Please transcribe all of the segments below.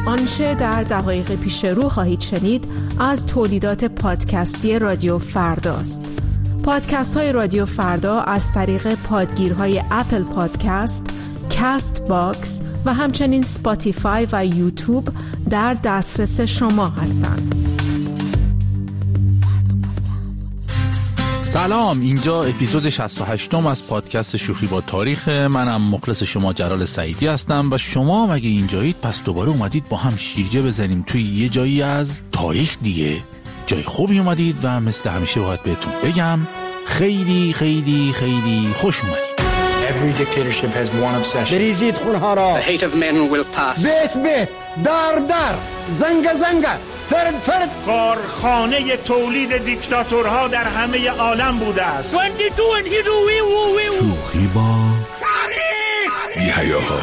آنچه در دقایق پیش رو خواهید شنید از تولیدات پادکستی رادیو فرداست. پادکست های رادیو فردا از طریق پادگیرهای اپل پادکست، کاست باکس و همچنین سپاتیفای و یوتیوب در دسترس شما هستند. سلام، اینجا اپیزود 68 از پادکست شوخی با تاریخ. منم مخلص شما جلال سعیدی هستم و شما مگه اینجایید پس دوباره اومدید با هم شیرجه بزنیم توی یه جایی از تاریخ دیگه. جای خوبی اومدید و مثل همیشه باید بهتون بگم خیلی خیلی خیلی خوش اومدید. Every dictatorship has one obsession. بریزید خونها را. The hate of men will pass. بیت دار زنگ فرد کارخانه تولید دیکتاتورها در همه عالم بوده است. شوخی با تاریخ.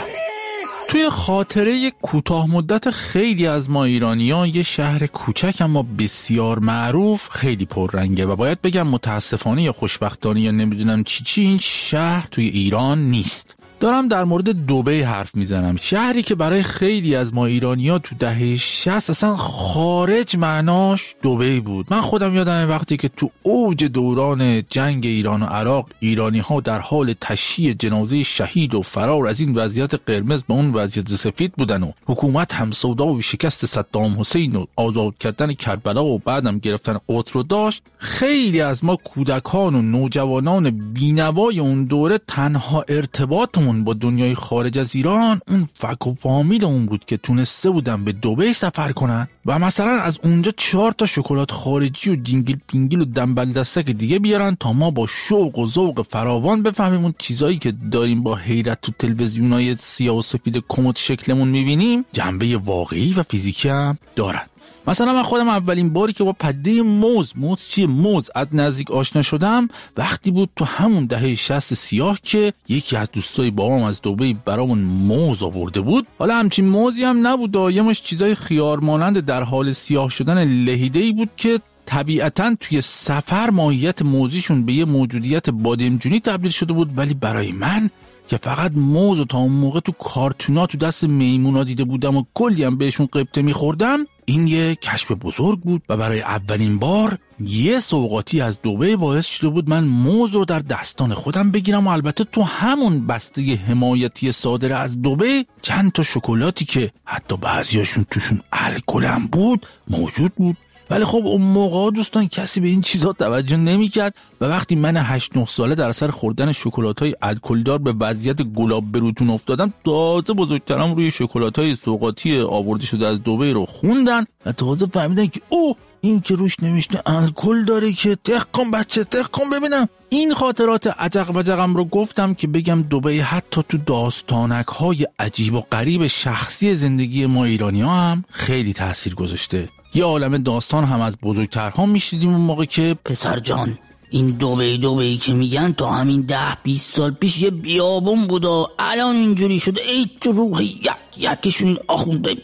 توی خاطره کوتاه مدت خیلی از ما ایرانیان یه شهر کوچک اما بسیار معروف خیلی پررنگه و باید بگم متاسفانه یا خوشبختانه یا نمیدونم چی این شهر توی ایران نیست. دارم در مورد دبی حرف میزنم، شهری که برای خیلی از ما ایرانی‌ها تو دهه 60 اصلا خارج معناش دبی بود. من خودم یادم وقتی که تو اوج دوران جنگ ایران و عراق ایرانی‌ها در حال تشییع جنازه شهید و فرار از این وضعیت قرمز به اون وضعیت سفید بودن و حکومت هم سودا و شکست صدام حسین و آزاد کردن کربلا و بعدم گرفتن قدس رو داشت، خیلی از ما کودکان و نوجوانان بی‌نوای اون دوره تنها ارتباطمون با دنیای خارج از ایران اون فک و فامیل اون بود که تونسته بودن به دبی سفر کنن و مثلا از اونجا 4 تا شکلات خارجی و جینگل پینگل و دنبل دستک دیگه بیارن تا ما با شوق و ذوق فراوان بفهمیم اون چیزایی که داریم با حیرت تو تلویزیونای سیاه و سفید کمد شکلمون میبینیم جنبه واقعی و فیزیکی هم دارن. مثلا من خودم اولین باری که با پدیده موز از نزدیک آشنا شدم وقتی بود تو همون دهه 60 سیاه که یکی از دوستای بابام از دبی برامون موز آورده بود. حالا همچین موزی هم نبود، دایمش چیزای خیار مانند در حال سیاه شدن لهیده‌ای بود که طبیعتاً توی سفر ماهیت موزیشون به یه موجودیت بادمجونی تبدیل شده بود، ولی برای من که فقط موز و تا اون موقع تو کارتونا تو دست میمونا دیده بودم و کلی هم بهشون قبطه میخوردم، این یه کشف بزرگ بود و برای اولین بار یه سوغاتی از دبی باعث شده بود من موز رو در دستان خودم بگیرم و البته تو همون بسته حمایتی صادر از دبی چند تا شکلاتی که حتی بعضیاشون توشون الکل هم بود موجود بود. ولی خب اون موقع دوستان کسی به این چیزا توجه نمی‌کرد و وقتی من 8-9 ساله در اثر خوردن شکلات‌های الکلدار به وضعیت گلاب بروتون افتادم، تازه بزرگترم روی شکلات‌های سوغاتی آورده شده از دبی رو خوندن و تازه فهمیدن که این که روش نوشته الکل داره که دقیقاً بچه دقیقاً ببینم. این خاطرات عجق و جقم رو گفتم که بگم دبی حتی تو داستانک‌های عجیب و غریب شخصی زندگی ما ایرانی‌ها هم خیلی تأثیر گذاشته. یه عالمه داستان هم از بزرگترها میشنیدیم اون موقع که پسر جان این دبی که میگن تا همین 10-20 سال پیش یه بیابون بود و الان اینجوری شده. ای تو روح یکیشون آخونده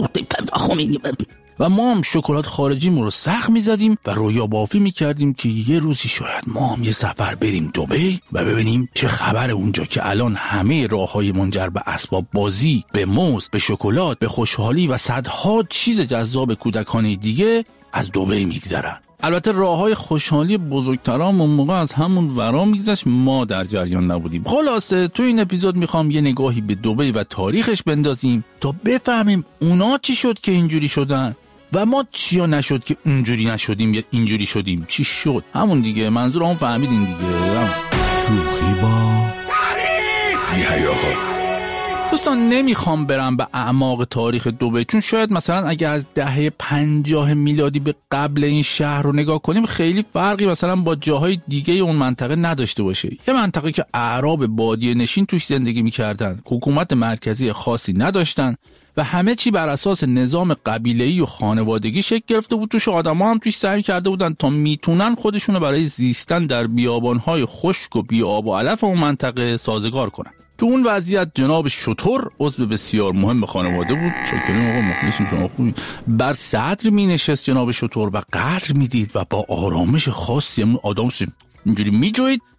و ما هم شکلات خارجیمون رو سخت میزدیم و رویا بافی میکردیم که یه روزی شاید ما هم یه سفر بریم دبی و ببینیم چه خبر اونجا که الان همه راههای منجر به اسباب بازی، به موز، به شکلات، به خوشحالی و صدها چیز جذاب کودکانه دیگه از دبی میگذرن. البته راههای خوشحالی بزرگترام اون موقع از همون ورا میگذشت، ما در جریان نبودیم. خلاصه تو این اپیزود میخوام یه نگاهی به دبی و تاریخش بندازیم تا بفهمیم اونا چی شد که اینجوری شدن و ما چیا نشد که اونجوری نشدیم یا اینجوری شدیم. چی شد؟ همون دیگه، منظور هم فهمیدین دیگه. شوخی با تاریخ. دوستان نمیخوام برم به اعماق تاریخ دبی، چون شاید مثلا اگه از دهه 50 میلادی به قبل این شهر رو نگاه کنیم خیلی فرقی مثلا با جاهای دیگه اون منطقه نداشته باشه. یه منطقه که اعراب بادیه نشین توش زندگی میکردن، حکومت مرکزی خاصی نداشتن و همه چی بر اساس نظام قبیله‌ای و خانوادگی شکل گرفته بود. توش آدم‌ها هم توش سعی کرده بودن تا میتونن خودشونو برای زیستن در بیابان‌های خشک و بی‌آب و علف اون منطقه سازگار کنن. تو اون وضعیت جناب شتر عضو بسیار مهم خانواده بود. چاکریم آقا، مخلصیم شما خوبی. بر صدر می نشست جناب شتر و قدر می دید و با آرامش خاصی آدم اینجوری می جوید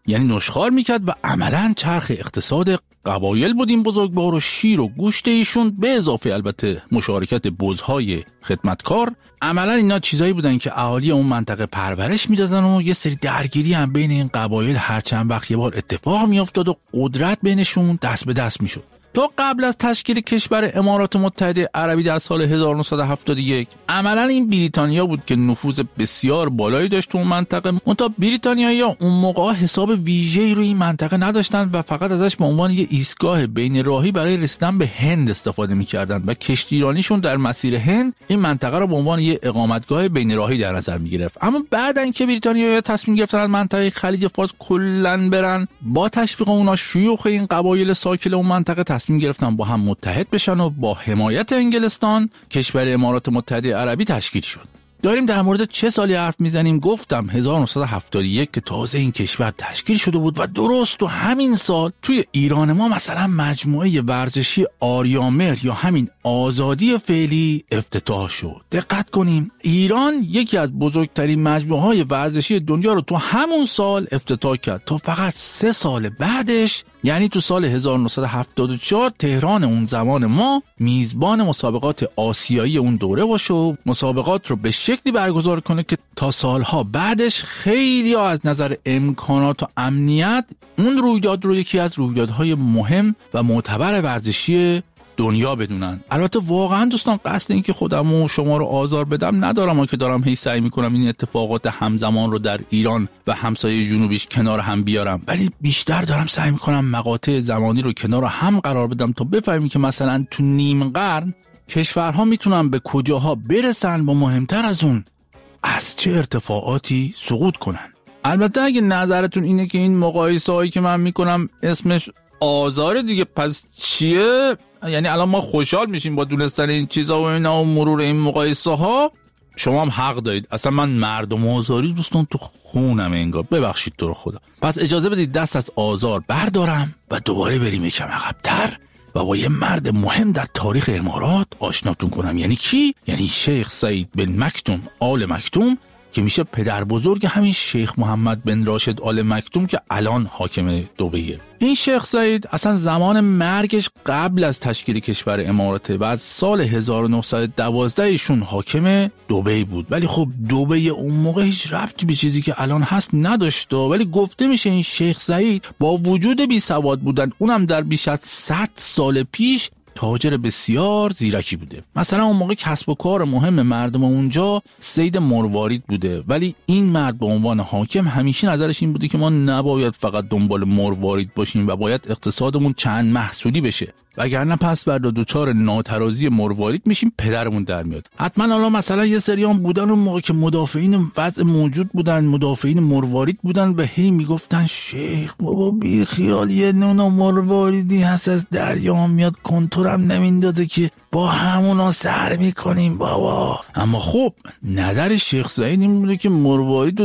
یعنی نشخوار میکرد و عملاً چرخ اقتصاد قبایل بود این بزرگوار و شیر و گوشت ایشون به اضافه البته مشارکت بزهای خدمتکار. عملاً اینا چیزایی بودن که اهالی اون منطقه پرورش میدادن و یه سری درگیری هم بین این قبایل هر چند وقت یه بار اتفاق میافتاد و قدرت بینشون دست به دست میشد. تا قبل از تشکیل کشور امارات متحده عربی در سال 1971 عملاً این بریتانیا بود که نفوذ بسیار بالایی داشت تو اون منطقه. منتها بریتانیایی‌ها اون موقع حساب ویژه‌ای روی این منطقه نداشتند و فقط ازش به عنوان یه ایستگاه بین راهی برای رسیدن به هند استفاده می‌کردند و کشتیرانیشون در مسیر هند این منطقه را به عنوان یه اقامتگاه بین راهی در نظر می‌گرفت. اما بعدن که بریتانیایی‌ها تصمیم گرفتن از منطقه خلیج فارس کلاً برن، با تشویق اونها شیوخ این قبایل ساکن اون منطقه تصمیم گرفتن با هم متحد بشن و با حمایت انگلستان کشور امارات متحده عربی تشکیل شد. داریم در مورد چه سالی حرف میزنیم؟ گفتم 1971 که تازه این کشور تشکیل شده بود و درست تو همین سال توی ایران ما مثلا مجموعه ورزشی آریامهر یا همین آزادی فعلی افتتاح شد. دقت کنیم ایران یکی از بزرگترین مجموعه‌های ورزشی دنیا رو تو همون سال افتتاح کرد تا فقط 3 سال بعدش یعنی تو سال 1974 تهران اون زمان ما میزبان مسابقات آسیایی اون دوره باشه و مسابقات رو به شکلی برگزار کنه که تا سالها بعدش خیلی از نظر امکانات و امنیت اون رویداد رو یکی از رویدادهای مهم و معتبر ورزشی دنیا بدونن. البته واقعا دوستان قصد این که خودم و شما رو آزار بدم ندارم و که دارم هی سعی میکنم این اتفاقات همزمان رو در ایران و همسایه جنوبیش کنار هم بیارم، ولی بیشتر دارم سعی میکنم مقاطع زمانی رو کنار هم قرار بدم تا بفهمیم که مثلا تو نیم قرن کشورها میتونن به کجاها برسن و مهمتر از اون از چه ارتفاعاتی سقوط کنن. البته اگه نظرتون اینه که این مقایسه هایی که من میکنم اسمش آزار دیگه پس چیه؟ یعنی الان ما خوشحال میشیم با دونستن این چیزا و اینا و مرور این مقایسه ها، شما هم حق دارید. اصلا من مردم آزاری دوستان تو خونم انگار، ببخشید تو رو خدا. پس اجازه بدید دست از آزار بردارم و دوباره بریم یکم عقب‌تر و با یه مرد مهم در تاریخ امارات آشناتون کنم. یعنی کی؟ یعنی شیخ سعید بن مکتوم آل مکتوم که میشه پدر بزرگ همین شیخ محمد بن راشد آل مکتوم که الان حاکم دبیه. این شیخ سعید اصلا زمان مرگش قبل از تشکیل کشور اماراته و از سال 1912 ایشون حاکم دبی بود، ولی خب دبی اون موقع هیچ ربطی به چیزی که الان هست نداشت. ولی گفته میشه این شیخ سعید با وجود بی سواد بودن، اونم در بیش از 100 سال پیش، تاجر بسیار زیرکی بوده. مثلا اون موقع کسب و کار مهم مردم اونجا صید مروارید بوده، ولی این مرد به عنوان حاکم همیشه نظرش این بوده که ما نباید فقط دنبال مروارید باشیم و باید اقتصادمون چند محصولی بشه، وگرنه پس بعد دوچار ناترازی مروارید میشیم پدرمون در میاد. حتما حالا مثلا یه سریان بودن اون موقع که مدافعین وضع موجود بودن، مدافعین مروارید بودن و هی میگفتن شیخ بابا بی خیال، یه نونا مرواریدی هست از دریا میاد کنتورم نمیندازه که با همونا سر میکنیم بابا. اما خب نظر شیخ سعید این بوده که مروارید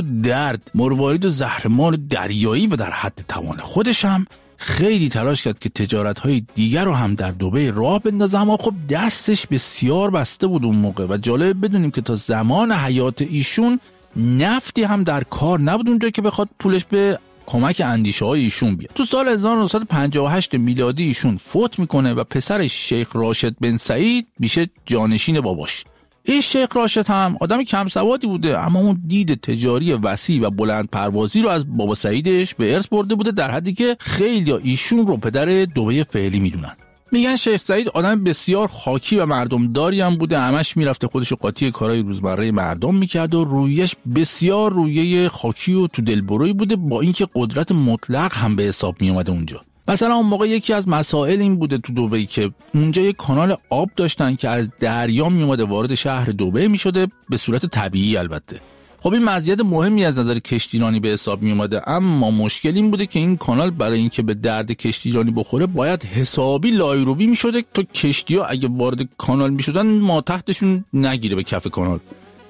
و زهرمار دریایی و در حد توان خودش هم خیلی تلاش کرد که تجارت‌های دیگر رو هم در دبی راه بندازه، اما خب دستش بسیار بسته بود اون موقع و جالب بدونیم که تا زمان حیات ایشون نفتی هم در کار نبود اونجا که بخواد پولش به کمک اندیشه‌های ایشون بیاد. تو سال 1958 میلادی ایشون فوت میکنه و پسرش شیخ راشد بن سعید میشه جانشین باباش. این شیخ راشد هم آدم کم سوادی بوده، اما اون دید تجاری وسیع و بلند پروازی رو از بابا سعیدش به ارث برده بوده، در حدی که خیلی ایشون رو پدر دبی فعلی میدونن. میگن شیخ سعید آدم بسیار خاکی و مردمداری هم بوده، همش میرفته خودش قاطی کارهای روزمره مردم میکرد و رویش بسیار رویه خاکی و تو دلبرویی بوده، با اینکه قدرت مطلق هم به حساب میومده اونجا. مثلا اون موقع یکی از مسائل این بوده تو دبی که اونجا یک کانال آب داشتن که از دریا میومده وارد شهر دبی میشده، به صورت طبیعی البته. خب این مزیت مهمی از نظر کشتیرانی به حساب می اومده، اما مشکل این بوده که این کانال برای اینکه به درد کشتیرانی بخوره باید حسابی لایروبی می شده تا کشتی‌ها اگه وارد کانال می شدن ما تحتشون نگیره به کف کانال.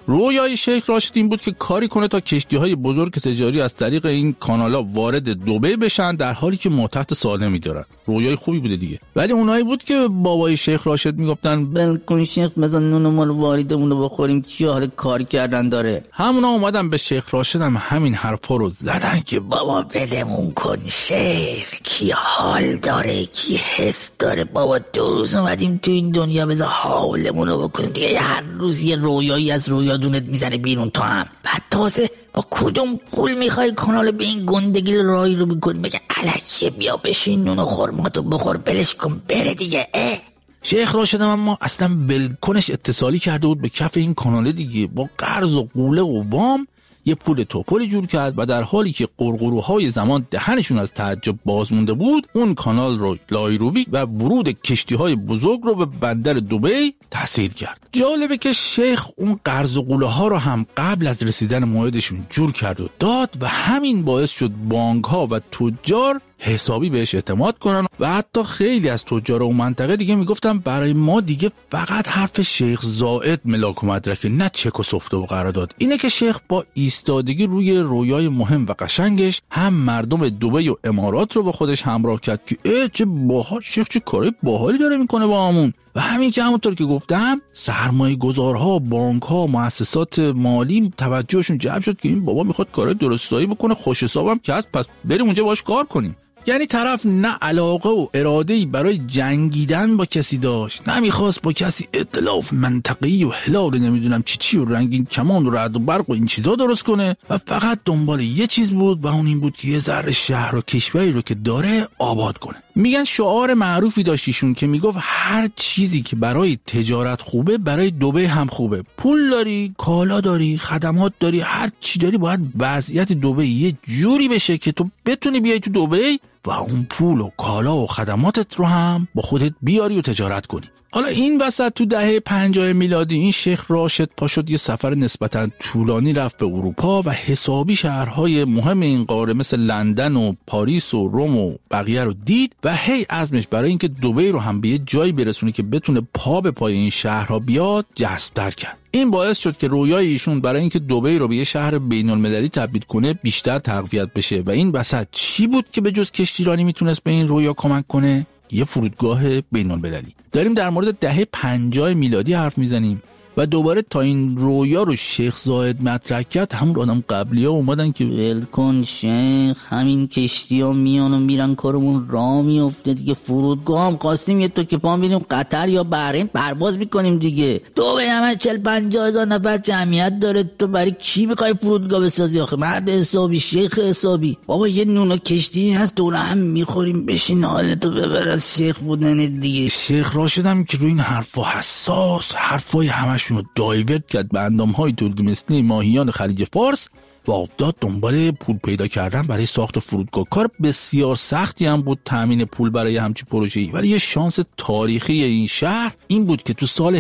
رویای شیخ راشد این بود که کاری کنه تا کشتی‌های بزرگ تجاری از طریق این کانالا وارد دبی بشن در حالی که ماتحت سالمی دارن. رویای خوبی بوده دیگه. ولی اونایی بود که بابای شیخ راشد میگفتن بلکن شیخ بزن نون ما رو واریدمون رو بخوریم، چی حال کار کردن داره. همونا اومدن به شیخ راشد هم همین حرفا رو زدن که بابا بلمون کن شیخ، کی حال داره کی حس داره. بابا 2 روز اومدیم تو این دنیا، بذار حالمون رو بکنیم دیگه. هر روز یه رویایی از رویادونت میزنه بیرون تو هم. بعد تازه با کدوم پول میخوای کانال به این گندگی رای رو بکنی؟ بگه الکیه، بیا بشین نون و خرماتو بخور، بلش کن بره دیگه. شیخ راشد اما اصلا بلکنش اتصالی کرده بود به کف این کانال دیگه، با قرض و قوله و وام یه پول توپلی جور کرد و در حالی که قرقروهای زمان دهنشون از تعجب باز مونده بود، اون کانال رو لایروبی و ورود کشتی‌های بزرگ رو به بندر دبی تسهیل کرد. جالبه که شیخ اون قرض و قوله ها رو هم قبل از رسیدن موعدشون جور کرد و داد و همین باعث شد بانک‌ها و تجار حسابی بهش اعتماد کنن و حتی خیلی از تجار اون منطقه دیگه میگفتن برای ما دیگه فقط حرف شیخ زائد ملاک و مدرکه، نه چک و سفته و قرارداد. اینه که شیخ با ایستادگی روی رویای مهم و قشنگش هم مردم دبی و امارات رو با خودش همراه کرد که چه باحال، شیخ چه کاری باحالی داره میکنه با همون. و همین که همونطور که گفتم سرمایه گذارها، بانک‌ها، مؤسسات مالی توجهشون جلب شد که این بابا میخواد کار درستایی بکنه، خوش حسابم که هست، پس بریم اونجا باش کار کنیم. یعنی طرف نه علاقه و اراده‌ای برای جنگیدن با کسی داشت، نه میخواست با کسی ائتلاف منطقی و هلال نمیدونم چی و رنگین کمان و رعد و برق و این چیزا درست کنه و فقط دنبال یه چیز بود و اون این بود که یه ذره شهر و کشوری رو که داره آباد کنه. میگن شعار معروفی داشتیشون که میگفت هر چیزی که برای تجارت خوبه برای دبی هم خوبه. پول داری، کالا داری، خدمات داری، هر چی داری باید وضعیت دبی یه جوری بشه که تو بتونی بیای تو دبی و اون پول و کالا و خدماتت رو هم با خودت بیاری و تجارت کنی. حالا این وسط تو دهه 50 میلادی این شیخ راشد پا شد یه سفر نسبتاً طولانی رفت به اروپا و حسابی شهرهای مهم این قاره مثل لندن و پاریس و روم و بقیه رو دید و هی عزمش برای اینکه دبی رو هم به یه جایی برسونه که بتونه پا به پای این شهرها بیاد جذب‌تر کرد. این باعث شد که رویای ایشون برای اینکه دبی رو به یه شهر بین‌المللی تبدیل کنه بیشتر تقویت بشه. و این وسط چی بود که به جز کشتیرانی میتونست به این رویا کمک کنه؟ یه فرودگاه بین‌المللی. داریم در مورد دهه 50 میلادی حرف میزنیم و دوباره تا این رویا رو شیخ زاید مطرح کرد همون آدم قبلی‌ها اومدن که ولکن شیخ، همین کشتی‌ها میان و میرن کارمون راه میفته دیگه. فرودگاه هم خواستیم یه تو که پام بریم قطر یا بحرین پرواز میکنیم دیگه. دبی همه 40-50 هزار نفر جمعیت داره، تو برای کی میخوای فرودگاه بسازی آخه؟ مرد حسابی، شیخ حسابی. بابا یه نون کشتی هست دور هم میخوریم، بشین حالتو ببر از شیخ بودن دیگه. شیخ راشد هم که روی این حرفا حساس، حرفای همشون رو دایورت کرد به اندام‌های تولیدمثلی ماهیان خلیج فارس و افتاد دنبال پول پیدا کردن برای ساخت فرودگاه. کار بسیار سختی هم بود تامین پول برای همچین پروژه‌ای، ولی یه شانس تاریخی این شهر این بود که تو سال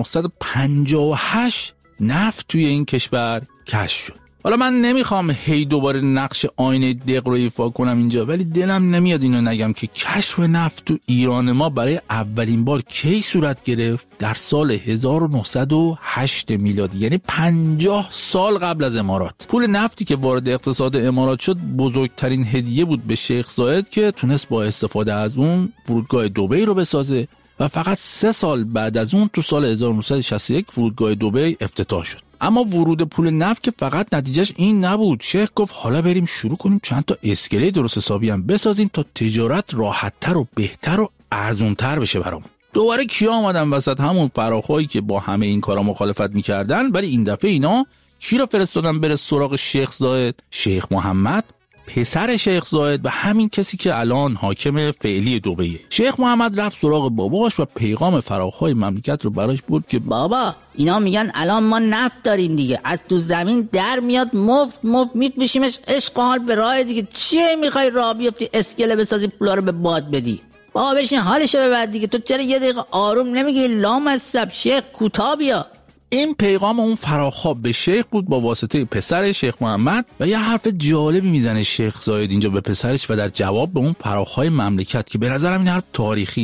1958 نفت توی این کشور کشف شد. حالا من نمیخوام هی دوباره نقش آینه دق رو ایفا کنم اینجا، ولی دلم نمیاد اینو نگم که کشف نفت تو ایران ما برای اولین بار کی صورت گرفت؟ در سال 1908 میلادی، یعنی 50 سال قبل از امارات. پول نفتی که وارد اقتصاد امارات شد بزرگترین هدیه بود به شیخ زاید که تونست با استفاده از اون فرودگاه دبی رو بسازه و فقط 3 سال بعد از اون تو سال 1961 فرودگاه دبی افتتاح شد. اما ورود پول نفت که فقط نتیجهش این نبود. شیخ گفت حالا بریم شروع کنیم چند تا اسکله درست حسابی هم بسازیم تا تجارت راحت‌تر و بهتر و ارزون‌تر بشه برامون. دوباره کیا آمدن وسط؟ همون فراخایی که با همه این کارا مخالفت می‌کردن، ولی این دفعه اینا کی رو فرستادن بره سراغ شیخ زاید؟ شیخ محمد، پسر شیخ زاید و همین کسی که الان حاکم فعلی دبیه. شیخ محمد رفت سراغ باباش و پیغام فراخای مملکت رو براش برد که بابا اینا میگن الان ما نفت داریم دیگه، از تو زمین در میاد مفت میکشیمش، عشق و حال به راه دیگه. چیه میخوای راه بیفتی اسکله بسازی پولا رو به باد بدی؟ بابا بشین حالشو ببر دیگه. تو چرا یه دقیقه آروم نمیگیری؟ لامصب شیخ کوتاه بیا. این پیغام اون فراخواب به شیخ بود با واسطه پسر شیخ محمد و یه حرف جالبی میزنه شیخ زاید اینجا به پسرش و در جواب به اون فراخهای مملکت که به نظرم این حرف تاریخیه.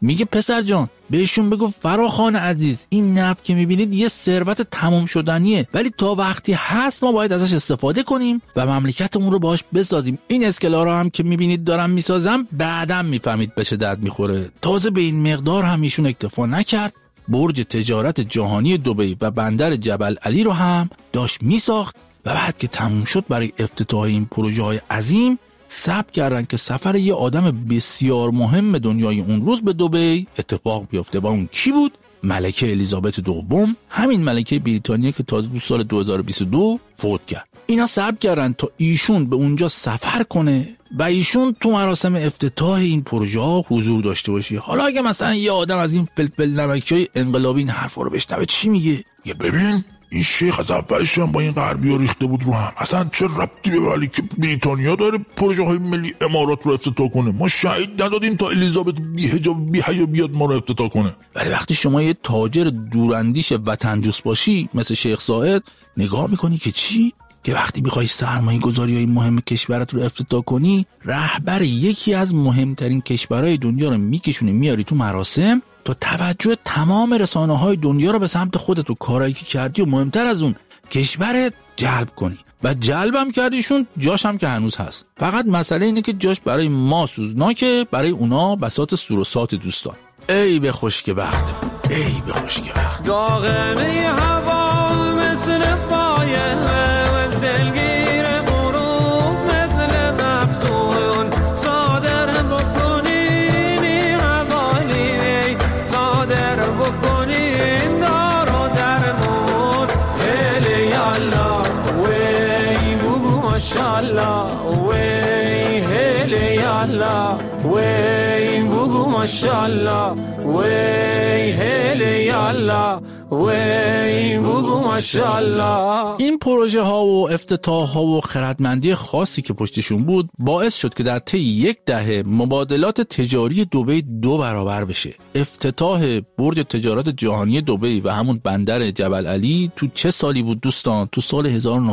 میگه پسر جان بهشون بگو فراخوان عزیز، این نفت که میبینید یه ثروت تمام شدنیه، ولی تا وقتی هست ما باید ازش استفاده کنیم و مملکتمون رو باهاش بسازیم. این اسکلارا هم که میبینید دارم میسازم بعدم میفهمید به چه درد میخوره. تازه به این مقدار هم ایشون اکتفا نکرد، برج تجارت جهانی دبی و بندر جبل علی رو هم داشت میساخت و بعد که تموم شد برای افتتاح این پروژه های عظیم ثبت کردن که سفر یه آدم بسیار مهم دنیای اون روز به دبی اتفاق بیفته و اون کی بود؟ ملکه الیزابت دوم، همین ملکه بریتانیا که تازه سال 2022 فوت کرد. اینا ثبت کردن تا ایشون به اونجا سفر کنه و ایشون تو مراسم افتتاح این پروژه ها حضور داشته باشه. حالا اگه مثلا یه آدم از این فلفل نمکیای انقلابی این حرفا رو بشنوه چی میگه؟ یه ببین این شیخ از اولش هم با این غربی‌ها ریخته بود رو هم، اصلا چه ربطی به ملکه بریتانیا داره پروژه های ملی امارات رو افتتاح کنه؟ ما شهید ندادیم تا الیزابت بی حجاب بی حیا بیاد ما رو افتتاح کنه. ولی وقتی شما یه تاجر دوراندیش وطن دوست باشی مثل شیخ زاید نگاه میکنی که چی؟ که وقتی بخوای سرمایه گذاری های مهم کشورت رو افتتاح کنی، رهبر یکی از مهمترین کشورهای دنیا رو میکشونی میاری تو مراسم تا توجه تمام رسانه های دنیا رو به سمت خودت و کارایی که کردی و مهمتر از اون کشورت جلب کنی. و جلبم کردیشون، جاش هم که هنوز هست. فقط مسئله اینه که جاش برای ما سوزناکه، برای اونا بساط سور و سات دوستان. ای به خوشک بختمون، ای به خوشک بخت. داغنه هوا مثل فایه و دلگیر غروب مثل مفتون، صادر بکنین حوالی، صادر بکنین دار و درمون. هلی یالا وی بگو ماشالله وی، هلی یالا وی بگو ماشالله وی، هلی یالا وی بگو ماشالله. این پروژه ها و افتتاح ها و خردمندی خاصی که پشتشون بود باعث شد که در طی یک دهه مبادلات تجاری دبی 2 برابر بشه. افتتاح برج تجارت جهانی دبی و همون بندر جبل علی تو چه سالی بود دوستان؟ تو سال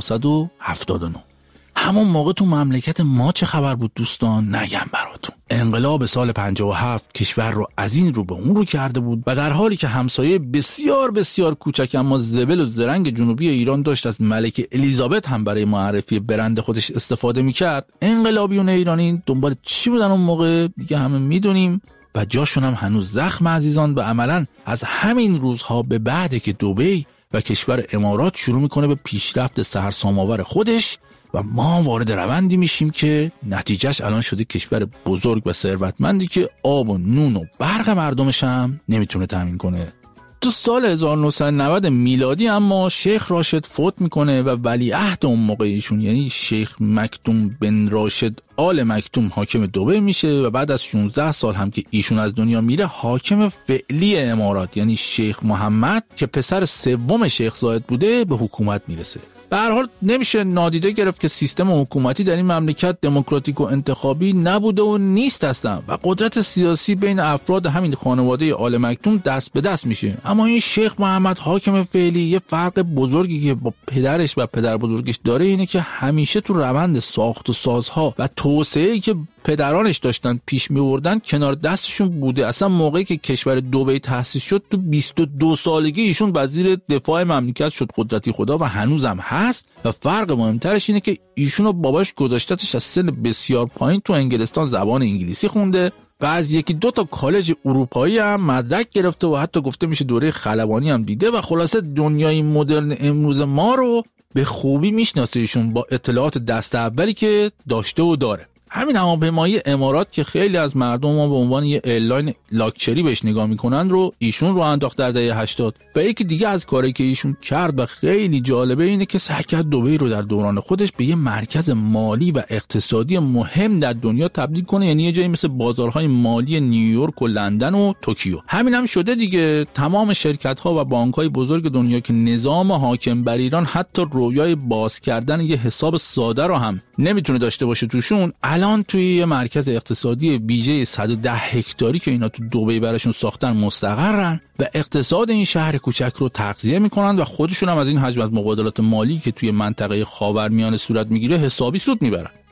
1979. همون موقع تو مملکت ما چه خبر بود دوستان؟ نگم براتون. انقلاب سال 57 کشور رو از این رو به اون رو کرده بود و در حالی که همسایه بسیار بسیار کوچک اما زبل و زرنگ جنوبی ایران داشت از ملکه الیزابت هم برای معرفی برند خودش استفاده میکرد، انقلابیون ایرانی دنبال چی بودن اون موقع دیگه همه میدونیم و جاشون هم هنوز زخم عزیزان. و عملاً از همین روزها به بعد که دبی و کشور امارات شروع میکنه به پیشرفت سرسام‌آور خودش و ما وارد روندی میشیم که نتیجهش الان شده کشور بزرگ و ثروتمندی که آب و نون و برق مردمش هم نمیتونه تامین کنه. تو سال 1990 میلادی اما شیخ راشد فوت میکنه و ولیعهد اون موقع ایشون یعنی شیخ مکتوم بن راشد آل مکتوم حاکم دبی میشه و بعد از 16 سال هم که ایشون از دنیا میره حاکم فعلی امارات یعنی شیخ محمد که پسر سوم شیخ زاید بوده به حکومت میرسه. به هر حال نمیشه نادیده گرفت که سیستم حکومتی در این مملکت دموکراتیک و انتخابی نبوده و نیست اصلا و قدرت سیاسی بین افراد همین خانواده آل مکتوم دست به دست میشه. اما این شیخ محمد حاکم فعلی یه فرق بزرگی که با پدرش و پدر بزرگش داره اینه که همیشه تو روند ساخت و سازها و توسعه‌ای که پدرانش داشتن پیش می‌بردن کنار دستشون بوده. اصلا موقعی که کشور دبی تأسیس شد تو 22 سالگی ایشون وزیر دفاع مملکت شد قدرتی خدا و هنوزم هست و فرق مهمترش اینه که ایشون و باباش گذاشتتش از سن بسیار پایین تو انگلستان زبان انگلیسی خونده و از 1-2 تا کالج اروپایی هم مدرک گرفته و حتی گفته میشه دوره خلبانی هم دیده و خلاصه دنیای مدرن امروز ما رو به خوبی میشناسه ایشون با اطلاعات دست اولی که داشته و داره. همین هواپیمایی امارات که خیلی از مردم ما به عنوان یه ایرلاین لاکچری بهش نگاه میکنن رو ایشون رو انداخت در دهه 80 و یکی دیگه از کاری که ایشون کرد و خیلی جالبه اینه که سعی کرد دبی رو در دوران خودش به یه مرکز مالی و اقتصادی مهم در دنیا تبدیل کنه، یعنی یه جایی مثل بازارهای مالی نیویورک و لندن و توکیو. همین هم شده دیگه. تمام شرکت‌ها و بانک‌های بزرگ دنیا که نظام حاکم بر ایران حتی رویای باز کردن یه حساب ساده رو هم نمیتونه داشته باشه توشون، الان توی یه مرکز اقتصادی ویژه 110 هکتاری که اینا تو دبی براشون ساختن مستقرن و اقتصاد این شهر کوچک رو تغذیه میکنن و خودشون هم از این حجم از مبادلات مالی که توی منطقه خاورمیانه صورت میگیره حسابی سود میبرن.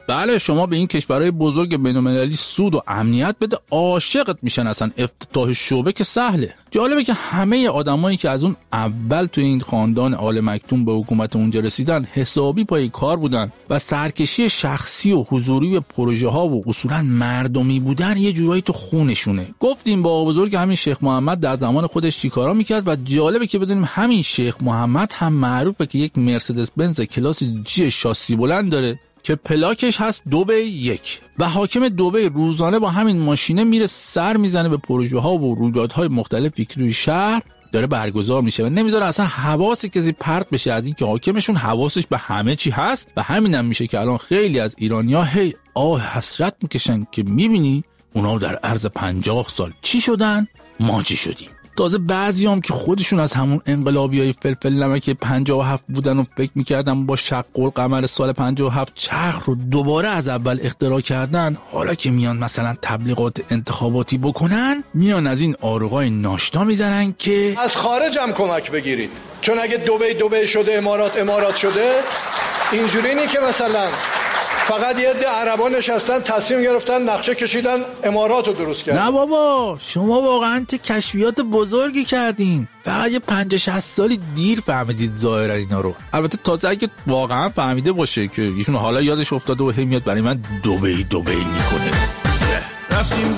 بله شما به این کشورهای بزرگ بین‌المللی سود و امنیت بده عاشقت میشن، اصلا افتتاح شعبه که سهله. جالبه که همه آدمایی که از اون اول تو این خاندان آل مکتوم به حکومت اونجا رسیدن حسابی پای کار بودن و سرکشی شخصی و حضوری به پروژه ها و اصولا مردمی بودن یه جورایی تو خونشونه. گفتیم با بزرگ همین شیخ محمد در زمان خودش چیکارا میکرد و جالبه که بدونیم همین شیخ محمد هم معروفه که یک مرسدس بنز کلاس جی شاسی بلند داره که پلاکش هست دبی 1 و حاکم دبی روزانه با همین ماشینه میره سر میزنه به پروژه ها و رویدادهای مختلفی که توی شهر داره برگزار میشه و نمیذاره اصلا حواس کسی پرت بشه از این که حاکمشون حواسش به همه چی هست. و همینم میشه که الان خیلی از ایرانی‌ها هی حسرت میکشن که میبینی اونا در عرض 50 سال چی شدن ما چی شدیم. تازه بعضیام که خودشون از همون انقلابیای فلفل نمک 57 بودن و فکر میکردن با شق القمر سال 57 چرخ رو دوباره از اول اختراع کردن، حالا که میان مثلا تبلیغات انتخاباتی بکنن میان از این آروغای ناشتا میزنن که از خارج هم کمک بگیرید، چون اگه دبی شده امارات شده اینجوری نی که مثلا فقط یه عده عربا نشستن تصمیم گرفتن نقشه کشیدن امارات رو درست کردن. نه بابا شما واقعا کشفیات بزرگی کردین، فقط یه 50-60 سالی دیر فهمیدید ظاهرا اینا رو. البته تازه اگه واقعا فهمیده باشه که ایشون حالا یادش افتاده و میاد برای من دبی میکنه. رفتیم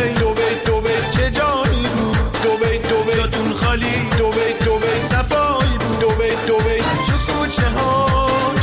دبی چه جایی بود، دبی جاتون خالی، دبی صفایی بود، دبی تو کوچه هاش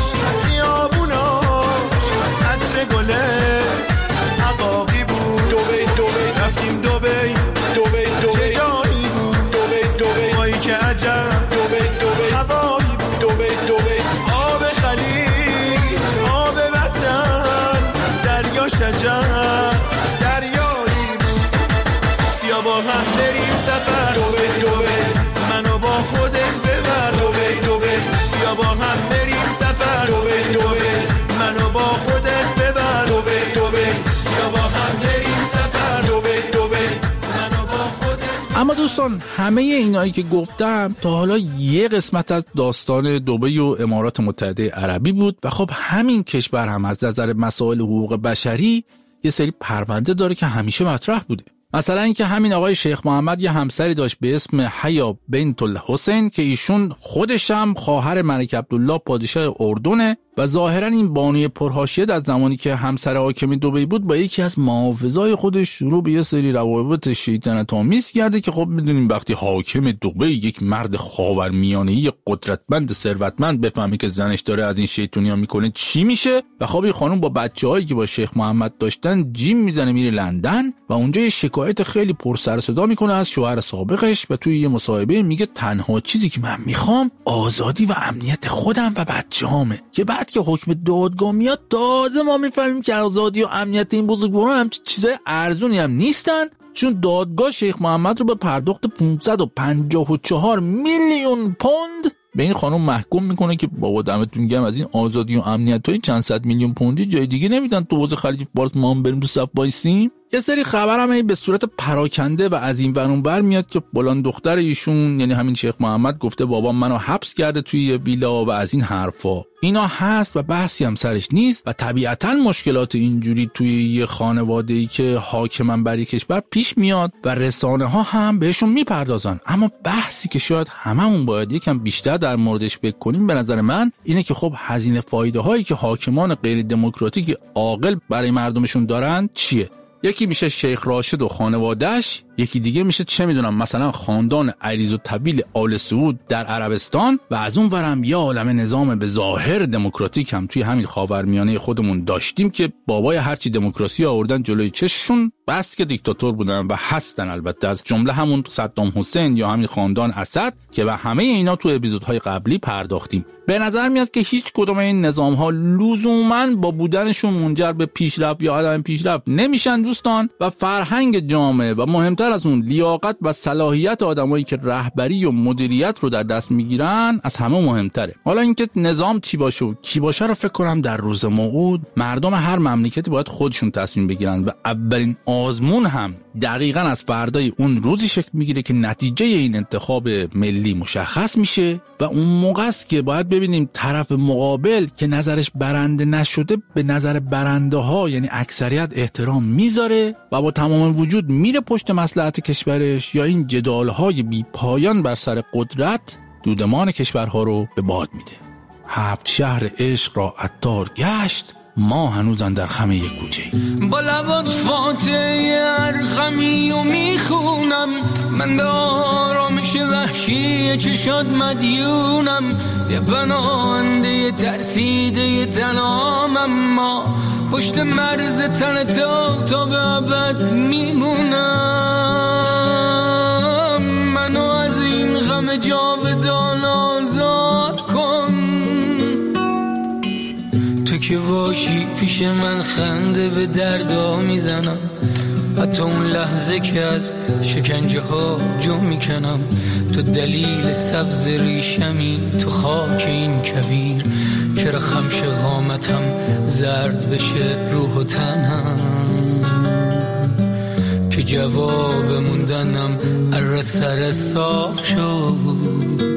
خیابوناش عطر گله عقاقی بود، دبی رفتیم دبی چه جایی بود، دبی مایی که عجب دبی هوایی بود، دبی آب خلیج آب وطن دریا شجر دریایی بود، بیا با هم بریم سفر، دبی منو با خودت ببر، دبی بیا با هم بریم سفر، دبی منو با خودت ببر، دبی بیا با هم بریم سفر، دبی منو با خودت. اما دوستان همه اینایی که گفتم تا حالا یه قسمت از داستان دبی و امارات متحده عربی بود و خب همین کشور هم از نظر مسائل حقوق بشری یه سری پرونده داره که همیشه مطرح بوده. مثلا اینکه همین آقای شیخ محمد یه همسری داشت به اسم حیا بنت الحسین که ایشون خودش هم خواهر ملک عبدالله پادشاه اردنه و ظاهرا این بانوی پرحاشیه در زمانی که همسر حاکم دبی بود با یکی از محافظای خودش شروع به یه سری روابط شیطنت آمیز کرده که خب میدونیم وقتی حاکم دبی یک مرد خاورمیانه‌ای قدرتمند ثروتمند بفهمه که زنش داره از این شیطونی‌ها میکنه چی میشه. و خب این خانم با بچه‌هایی که با شیخ محمد داشتن جیم میزنه میره لندن و اونجا یه شکایت خیلی پر سر و صدا میکنه از شوهر سابقش و توی یه مصاحبه میگه تنها چیزی که من میخوام آزادی و امنیت خودم و بچه‌هامه. که بعد که حکم دادگاه میاد تازه ما میفهمیم که آزادی و امنیت این بزرگواران هم چیزای ارزونی هم نیستن، چون دادگاه شیخ محمد رو به پرداخت 554 میلیون پوند به این خانم محکوم میکنه که بابا دمتون گرم از این آزادی و امنیت های چند صد میلیون پوندی جای دیگه نمیدن، تو حوزه خلیج فارس ما هم بریم تو صف وایسیم. یه سری خبر هم به صورت پراکنده و از این ور اون ور میاد که فلان دختر ایشون یعنی همین شیخ محمد گفته بابا منو حبس کرده توی یه ویلا و از این حرفا. اینا هست و بحثی هم سرش نیست و طبیعتاً مشکلات اینجوری توی یه خانواده‌ای که حاکمن بر کشور پیش میاد و رسانه ها هم بهشون میپردازن. اما بحثی که شاید هممون باید یکم بیشتر در موردش فکر کنیم به نظر من اینه که خب هزینه فایده هایی که حاکمان غیر دموکراتیک عاقل برای مردمشون دارن چیه؟ یکی میشه شیخ راشد و خانواده‌اش، یکی دیگه میشه چه میدونم مثلا خاندان عریض و طویل آل سعود در عربستان و از اون ورم یه عالمه نظام به ظاهر دموکراتیک هم توی همین خاورمیانه خودمون داشتیم که بابای هرچی دموکراسی آوردن جلوی چششون بس که دیکتاتور بودن و هستن، البته از جمله همون صدام حسین یا همین خاندان اسد که به همه اینا تو اپیزودهای قبلی پرداختیم. به نظر میاد که هیچ کدوم این نظام‌ها لزوماً با بودنشون منجر به پیشرفت یا عدم پیشرفت نمیشن دوستان و فرهنگ جامعه و مهمتر مهمتر از اون لیاقت و صلاحیت آدمایی که رهبری و مدیریت رو در دست میگیرن از همه مهمتره. حالا اینکه نظام چی باشه و کی باشه رو فکر کنم در روز موعود مردم هر مملکتی باید خودشون تصمیم بگیرن و اولین آزمون هم دقیقاً از فردای اون روزی شکل میگیره که نتیجه این انتخاب ملی مشخص میشه و اون موقع است که باید ببینیم طرف مقابل که نظرش برنده نشده به نظر برنده ها یعنی اکثریت احترام میذاره و با تمام وجود میره پشت مصلحت کشورش یا این جدال های بی پایان بر سر قدرت دودمان کشورها رو به باد میده. 7 شهر عشق را عطار گشت، ما هنوزن در خم یک کوچه. با لبات فاتحه ارقمی و میخونم، من به آرامش وحشی چشات مدیونم، یه پناهنده ترسیده تنام، اما پشت مرز تن تا به ابد میمونم. منو از این غم جاودان آزاد کن، تو که باشی پیش من خنده به دردا میزنم، حتی اون لحظه که از شکنجه ها جو میکنم. تو دلیل سبز ریشمی تو خاک این کویر، چرا خمش قامتم زرد بشه روح و تنم، که جواب موندنم اره سر صاف شد.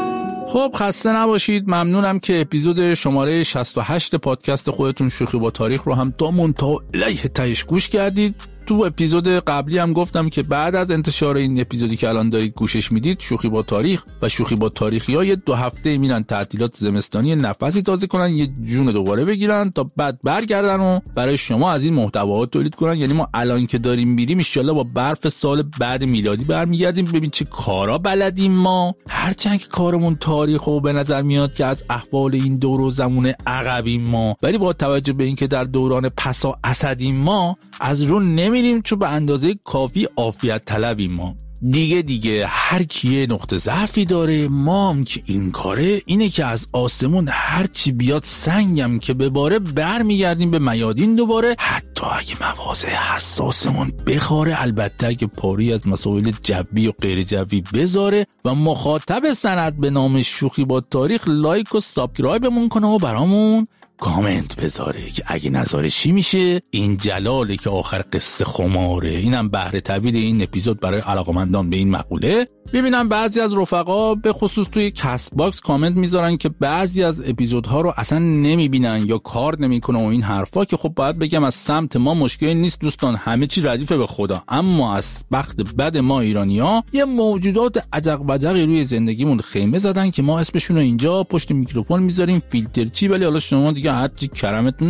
خب خسته نباشید. ممنونم که اپیزود شماره 68 پادکست خودتون شوخی با تاریخ رو هم تا منتهی الیه تهش گوش کردید. تو اپیزود قبلی هم گفتم که بعد از انتشار این اپیزودی که الان دارید گوشش میدید، شوخی با تاریخ و شوخی با تاریخی‌ها یه 2 هفته میرن تعطیلات زمستانی، نفسی تازه کنن، یه جون دوباره بگیرن تا بعد برگردن و برای شما از این محتواها تولید کنن. یعنی ما الان که داریم میریم ان شاءالله با برف سال بعد میلادی برمیگردیم. ببین چه کارا بلدیم ما، هرچند که کارمون تاریخ و به نظر میاد که از احوال این دور و زمان عقبیم ما، ولی با توجه به اینکه در دوران پسا اسدیم ما از رو نمیریم، چون به اندازه کافی عافیت طلبیم ما. دیگه هر کیه نقطه ضعفی داره. ما هم که این کاره اینه که از آسمون هر چی بیاد سنگم که بباره برمیگردیم به میادین دوباره، حتی اگه مواضع حساسمون بخوره، البته اگه پاری از مسائل جوی و غیر جوی بذاره و مخاطب سند به نام شوخی با تاریخ لایک و سابسکرایبمون کنه و برامون کامنت بذاره که اگه نذاره چی میشه. این جلاله که آخر قصه خماره. اینم بهره طویل این اپیزود برای علاقمندان به این مقوله. ببینم بعضی از رفقا به خصوص توی کست باکس کامنت میذارن که بعضی از اپیزودها رو اصلا نمیبینن یا کار نمیکنه و این حرفا، که خب باید بگم از سمت ما مشکلی نیست دوستان، همه چی ردیفه به خدا. اما از بخت بد ما ایرانی‌ها یه موجودات عجق وجقی روی زندگیمون خیمه زدن که ما اسمشون رو اینجا پشت میکروفون میذاریم فیلتر چی، ولی حالا شما دیگه هر چی کرمتون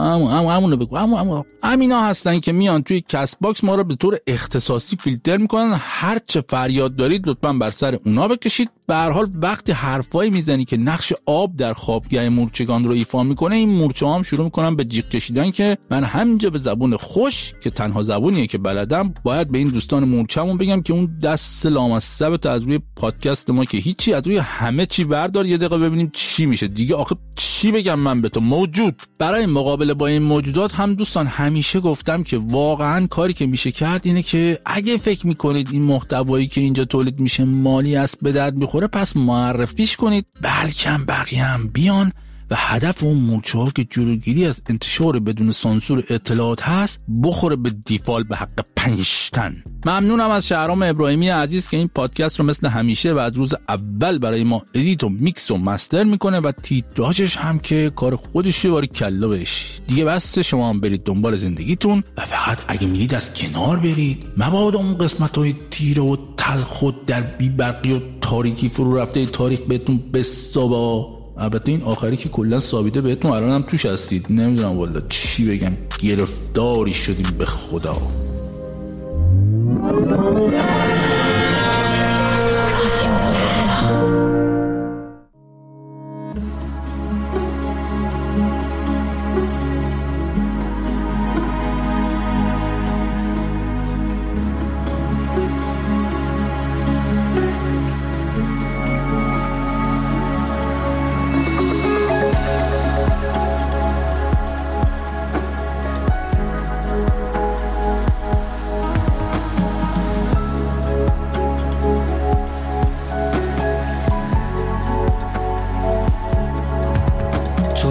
همونو بگو. همینا هستن که میان توی کست باکس ما رو به طور اختصاصی فیلتر میکنن. هر چه فریاد دارید لطفاً بر سر اونا بکشید. به هر حال وقتی حرفایی میزنی که نقش آب در خوابگاه مورچگان رو ایفا میکنه، این مورچه‌ها هم شروع میکنن به جیغ کشیدن که من همینجا به زبون خوش که تنها زبونیه که بلدم باید به این دوستان مورچه‌مون بگم که اون دست لامصبت از روی پادکست ما که هیچی، از روی همه چی بردار، یه دقیقه ببینیم چی میشه دیگه. آخه چی بگم من به تو موجود. برای مقابله با این موجودات هم دوستان همیشه گفتم که واقعا کاری که میشه کرد اینه که اگه فکر میکنید این محتوایی که اینجا تولید میشه مالی است به درد میخوره، پس معرفیش کنید، بلکه بقیه هم بیان و هدف اون مورچه‌ها که جلوگیری از انتشار بدون سانسور اطلاعات هست بخوره به دیفال به حق 5 تن. ممنونم از شهرام ابراهیمی عزیز که این پادکست رو مثل همیشه و از روز اول برای ما ادیت و میکس و مستر میکنه و تیتراژش هم که کار خودشه. باری کلا بهش دیگه. بس شما هم برید دنبال زندگیتون و فقط اگه میرید از کنار برید، مبادا اون قسمت‌های تیره و تلخ و در بی‌برقی و تاریکی فرو رفته تاریخ بهتون بسابا. البته این آخری که کلا ثابته بهتون الان هم توش هستید. نمیدونم والا چی بگم، گرفتاری شدیم به خدا.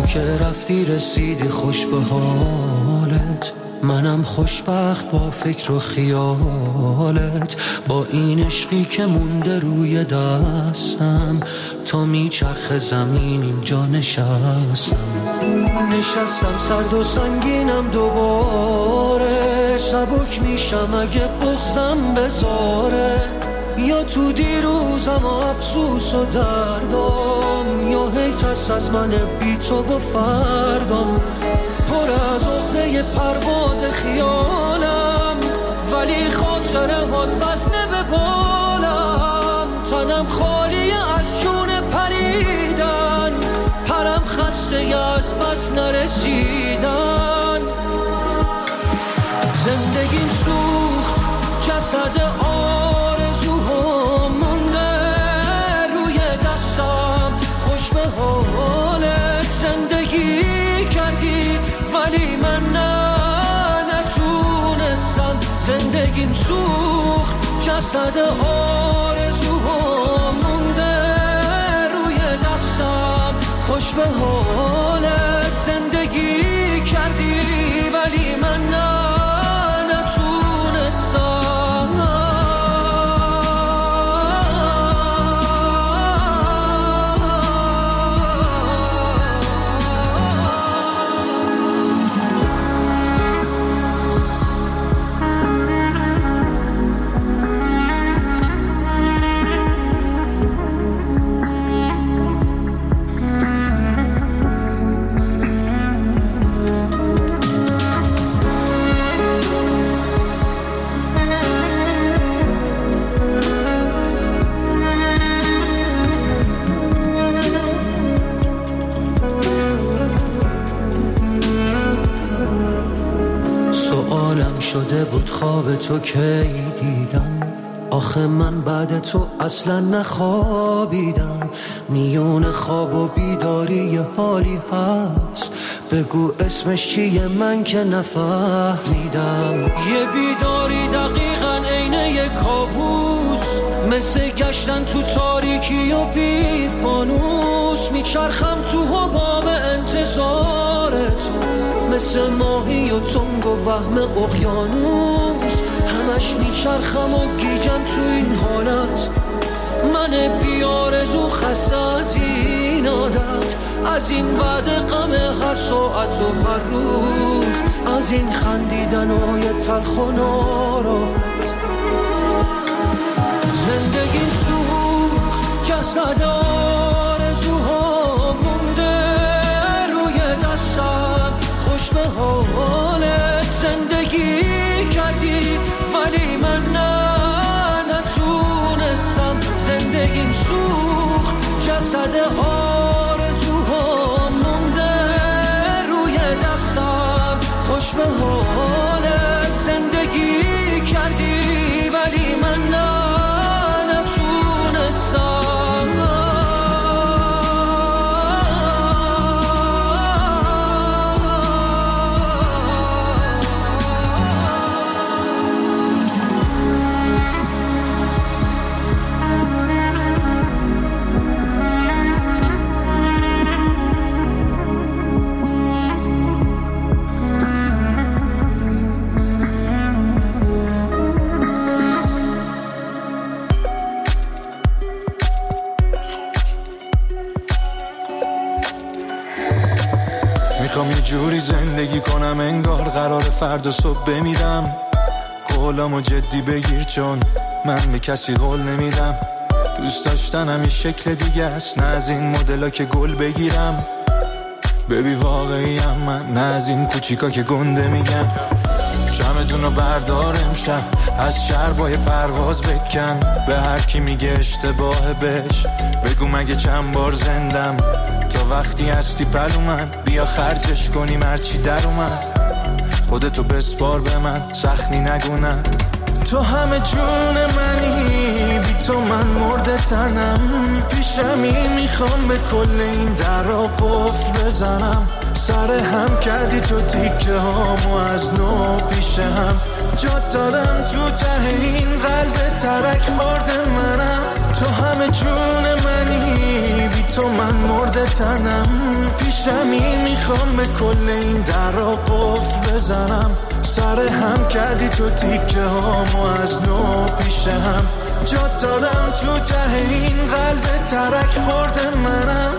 که رفتی رسیدی خوش به حالت، منم خوشبخت با فکر و خیالت، با این عشقی که مونده روی دستم، تا میچرخ زمین اینجا نشستم سرد و سنگینم دوباره، سبک میشم اگه بغضم بذاره، یا تو دیروزم افسوس و دردم، یا هی ترس از من بی تو و فردم، پر از عقده پرواز خیالم، ولی خاطره هات وزنه به بالم، تنم خالی از جون پریدن، پرم خسته از بس نرسیدن، زندگیم سوخت جسد آرزوها مونده روی دستم، خوش به حالت زندگی کردی ولی من نتونستم، زندگیم سوخت جسد آرزوها مونده روی دستم، خوش به حالت زندگی کردی ولی من شده بود خواب تو کی دیدم، آخه من بعد تو اصلا نخوابیدم، میون خواب و بیداری یه حالی هست، بگو اسمش چیه من که نفهمیدم، یه بیداری دقیقاً عین یه کابوس، مثل گشتن تو تاریکی و بی فانوس، میچرخم تو حباب انتظارت، مثل ماهی و تنگ و وهم اقیانوس، همش میچرخم و گیجم تو این حالت، من بیارزو خسته از این عادت، از این بعد غم هر ساعت و هر روز، از این خندیدنای تلخ و ناراحت، زندگیم سوخت جسد آرزوها مونده روی دستم، خوش به حالت زندگی کردی ولی من نتونستم، زندگیم سوخت جسد آرزوها مونده روی دستم، خوش به حالت زندگی کردی ولی من نتونستم. میخوام یه جوری زندگی کنم انگار قرار فردا صبح بمیرم، قولامو جدی بگیر چون من به کسی قول نمیدم، دوست داشتنم یه شکل دیگه است، نه از این مدلا که گل بگیرم، ببی واقعیم من، نه از این کوچیکا که گنده میگم، چمدونو بردار امشب از شربای پرواز بکن، به هر کی میگه اشتباه بهش بگو مگه چند بار زندم، تا وقتی هستی پلو من بیا خرجش کنیم هرچی در اومد، خودتو بسپار به من سخنی نگونم، تو همه جون منی، بی تو من مرده تنم، پیشمی میخوام به کل این درا قفل بزنم، سر هم کردی تو تیکه هامو از نو پیش هم، جا دادم تو ته این قلب ترک خورده منم، تو همه جون منی، بی تو تو من مرده تنم، پیشمی میخوام به کل این در را قفل بزنم. سر هم کردی تو تیکه هامو از نو پیش هم، جات دادم تو ته این قلب ترک خورده منم.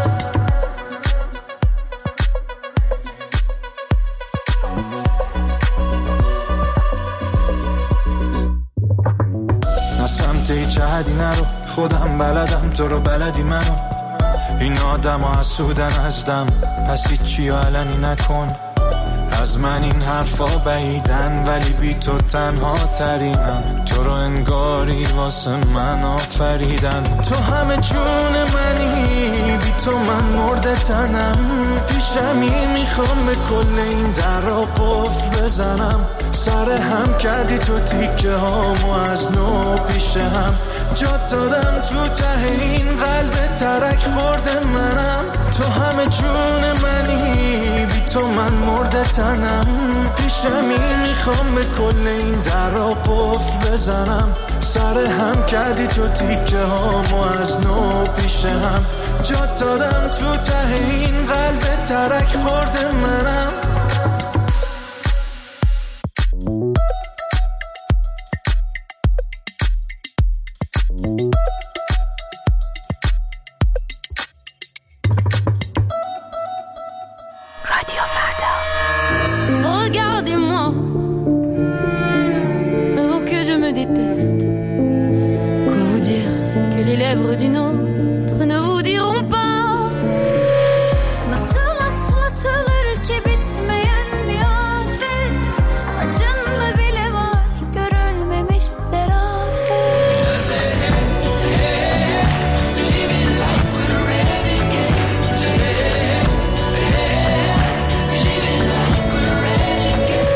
نه سمت هیچ حدی نرو، خودم بلدم تو رو بلدی منو. این آدم ها حسودن ازدم، پس هیچی علنی نکن. از من این حرفا بعیدن ولی بی تو تنها ترینم. تو رو انگاری واسه من آفریدن. تو همه جون منی، بی تو من مرده تنم. پیشمی میخوام به کل این در را قفل بزنم. سر هم کردی تو تیکه هامو از نو پیش هم، جات دادم تو ته این قلب ترک خورده منم. تو همه جون منی، بی تو من مرده تنم. پیشمی میخوام به کل این در را قفل بزنم. سر هم کردی تو تیکه هامو از نو پیش هم، جات دادم تو ته این قلب ترک خورده منم. Regardez-moi, oh que je me déteste. Quoi vous dire que les lèvres d'une autre ne vous diront pas. Nasıl atlatılır ki bitmeyen bir afet, acında bile var görülmemiş serafet. Living like we're renegades. Living like we're renegades.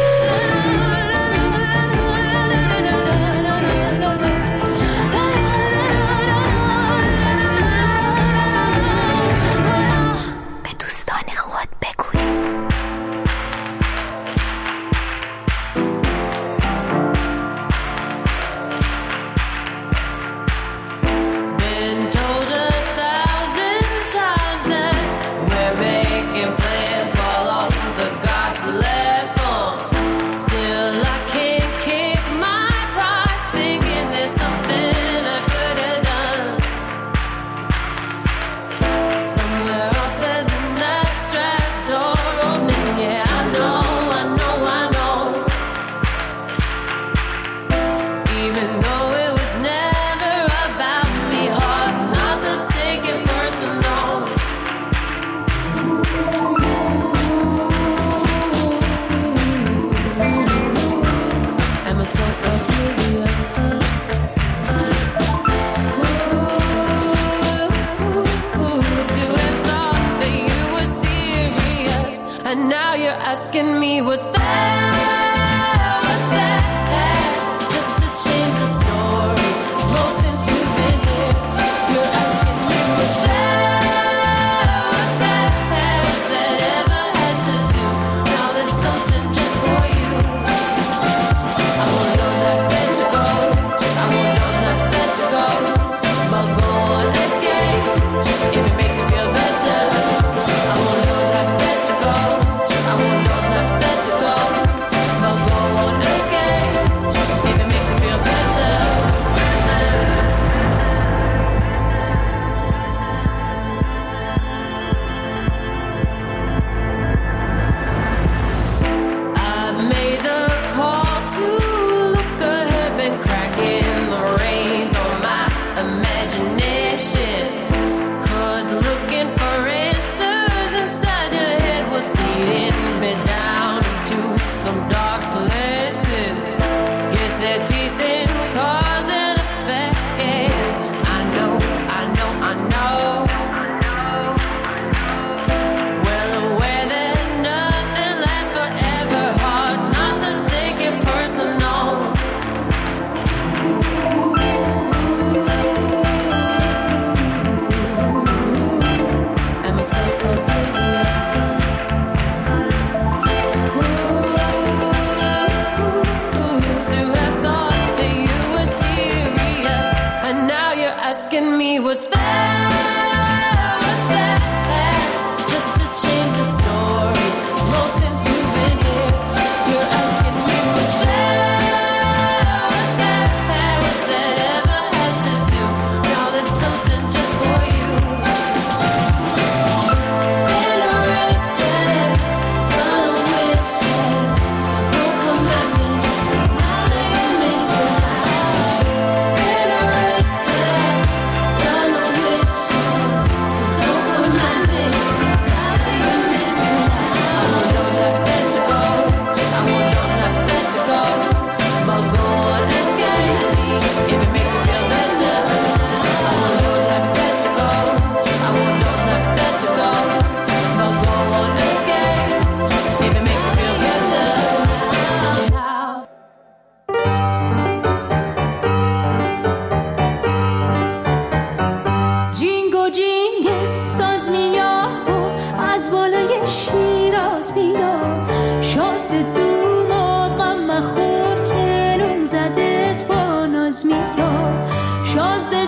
شازده دوماد غم مخور کلون زدت با ناز میاد شازده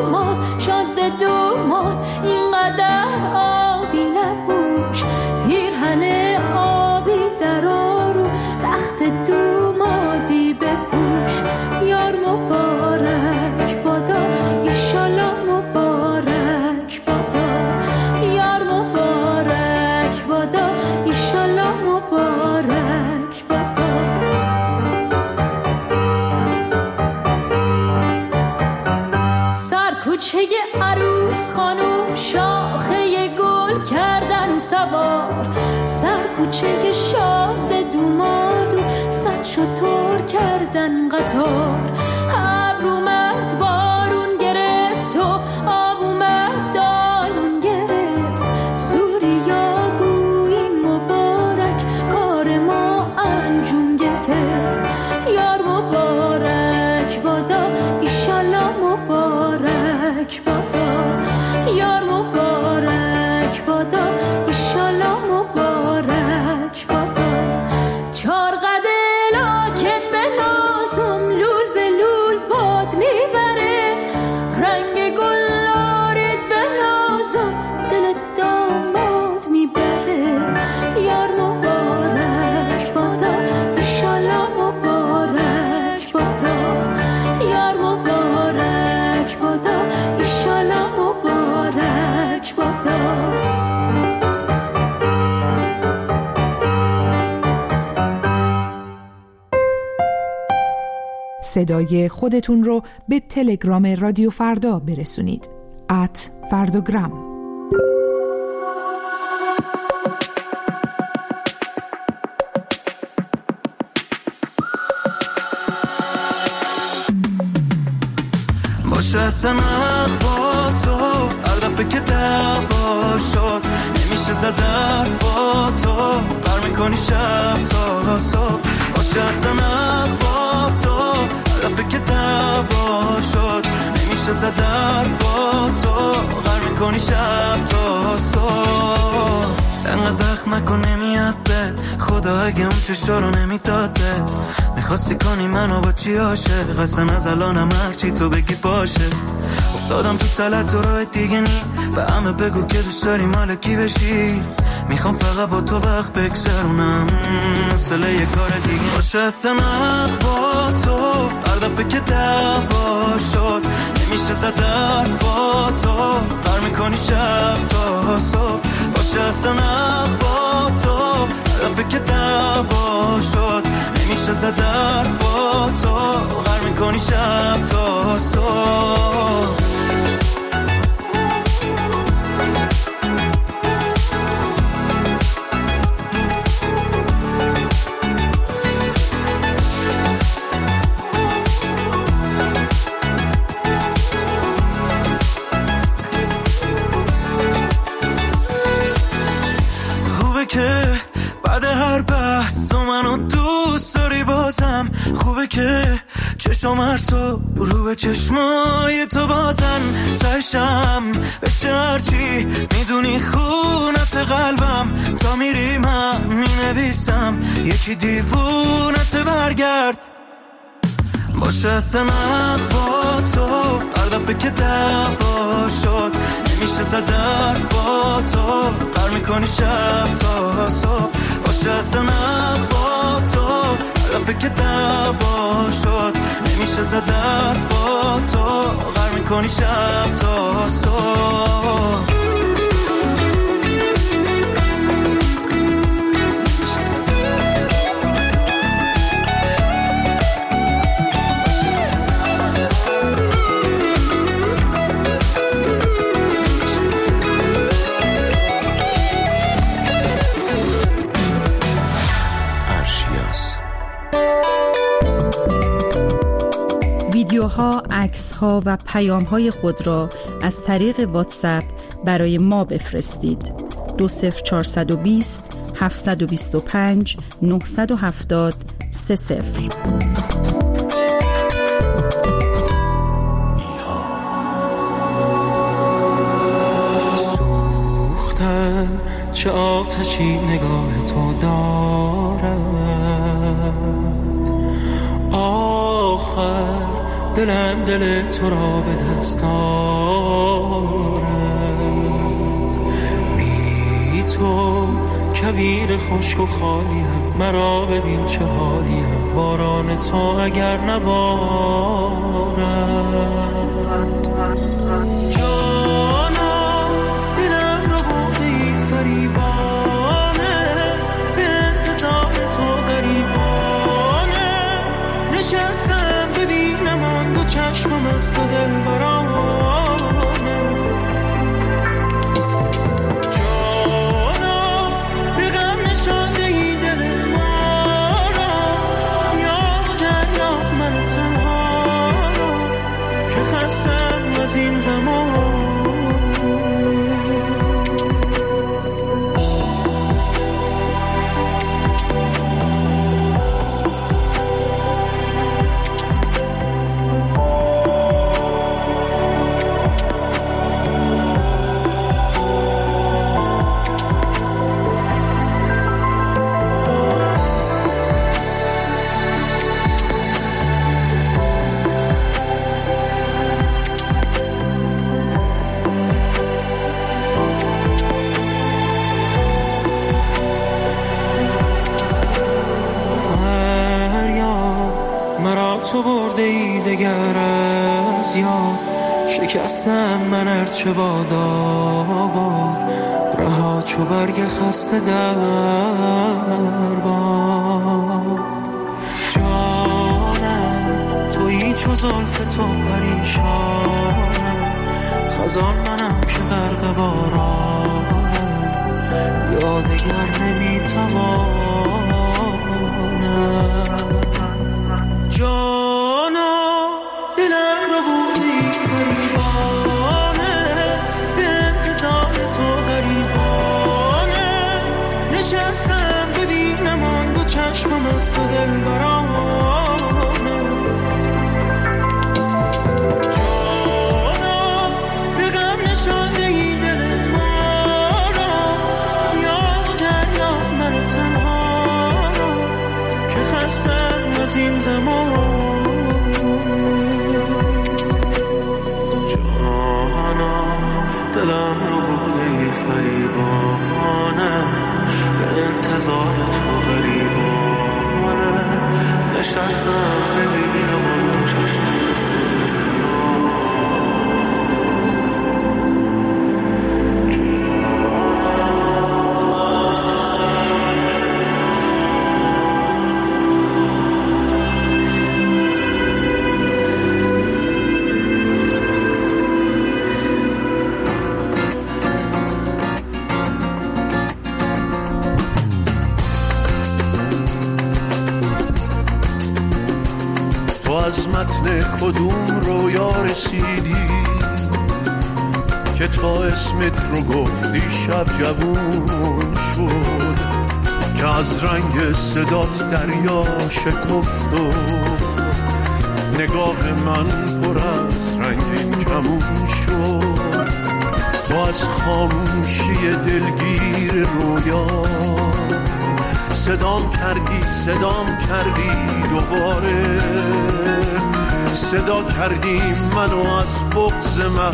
دوماد اینقدر آبی نپوش پیرهن آبی در آرو رخت دومادی بپوش یار مبارک بادا ایشالا مبارک بادا یار مبارک بادا ایشالا مبارک بادا سر کوچه عروس خانوم شاخه گل کردن سوار سر کوچه شازده دومادو صد شتر کردن قطار ابر اومد بارون گرفت و آب اومد دارون گرفت سوریا گویی مبارک کار ما انجام گرفت یار مبارک بادا ایشالا مبارک بادا یار مبارک بادا ایشالا مبارک بادا چار قده لاکت به نازم لول به لول باد میبره رنگ گل آرید به نازم دل داماد میبره یار مبارک بادا ایشالا مبارک بادا یار مبارک بادا ایشالا مبارک بادا صدای خودتون رو به تلگرام رادیو فردا برسونید @فردوگرام. باشه اصلا با تو هر دفعه که دعوا شد نمیشه زد حرفاتو بر میکنی شب تا صبح باشه اصلا با تو هر دفعه که دعوا شد نمیشه زد حرفاتو بر میکنی شب تا صبح انقدر دخ نکن نمیاد بد خدا اگه اون چشا رو نمیداد بد میخواستی کنی منو با چی عاشق قسم از الانم هرچی تو بگی باشه افتادم تو تلت و راه دیگه نی و همه بگو که دوست داری مال کی بشی میخوام فقط با تو وقت بگذرونم مسئله یه کار دیگه باشه اصلا با تو هر دفعه که دعوا شد نمیشه زد حرفاتو بر میکنی شب تا صبح باشه اصلا با تو هر دفعه که دعوا شد نمیشه زد حرفاتو بر میکنی شب تا صبح که بعد هر بحث منو دوست داری بازم خوبه که چشم هر رو به چشمای تو بازن تشم بشه هرچی میدونی خونت قلبم تا میری من مینویسم یکی دیوونت برگرد باشه اصلا با تو هر دفعه که دعوا شد نمیشه زد حرفاتو بر میکنی شب تا صبح باشه اصلا با تو هر دفعه که دعوا شد نمیشه زد حرفاتو بر میکنی شب تا صبح ویدیوها، عکس‌ها و پیام‌های خود را از طریق واتساپ برای ما بفرستید. 20420 725 970 30. سوختم چه آتشی نگاه تو دارم دلم دل تو را به دست آرد. بی تو کویر خشک و خالیم، مرا ببین چه حالیم، باران تو اگر نبارد. جانا دلم رو بودی فریبانه، به انتظار تو غریبانه، نشستم ببینم آن دو چشمم است و دل برانه. جانا به غم نشانده ای دل ما را، یا دریا من تنها را که خستم از این زمان. تو برده ای دگر از یاد، شکستم من ارچه باد آباد، رها چو برگ خسته در باد. جانم تویی چو زلف تو پریشانم، خزان منم که غرق بارانم، یا دگر نمیتوانم. جانا دلم رو بودی فریبانه، به انتظار تو غریبانه، نشستم ببینم آن دو چشمم است و دل برانه. جانا به غم نشانده ای دل ما را، یا دریا من تنها را که خستم از این زمان. جانا دلم رو بوده فریبانه، به انتظار تو غریبانه، نشستم ببینم آن دو چشم از متن کدوم رویا رسیدی که تا اسمت رو گفتی شب جوون شد، که از رنگ صدات دریا شکفت و نگاه من پر از رنگین کمون شد. تو از خاموشی دلگیر رویا صدام کردی دوباره، صدا کردی منو از بغض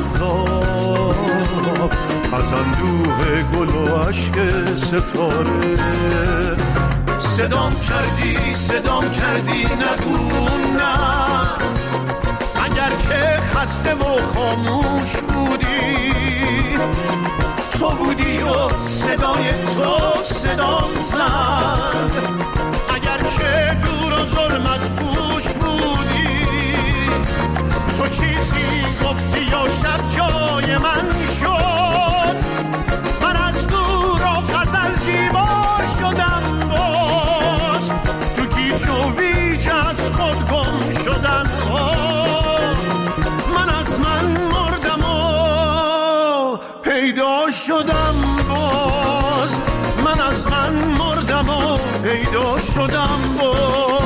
مهتاب، از اندوه گل و عشق ستاره. صدام کردی نگو نه، اگر که خسته و خاموش بودی، تو بودی و صدای تو صدام زد، اگر که دور و ظلمت پوش بودی، تو چیزی گفتی یا شب جای من شد، من از دور و غزل زیبا شدم، باز تو گیج و ویج از خود گم شدم، من از من مردم و پیدا شدم، باز من از من مردم و پیدا شدم باز.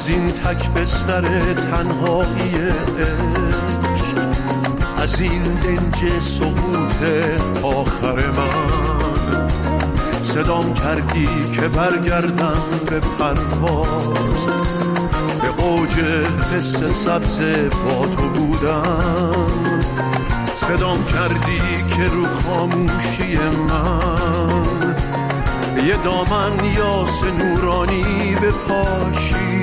از این تک بستر تنهایی عشق، از این دنج سقوط آخر من، صدام کردی که برگردم به پرواز، به اوج حس سبز با تو بودم. صدام کردی که رو خاموشی من یه دامن یاس نورانی بپاشی،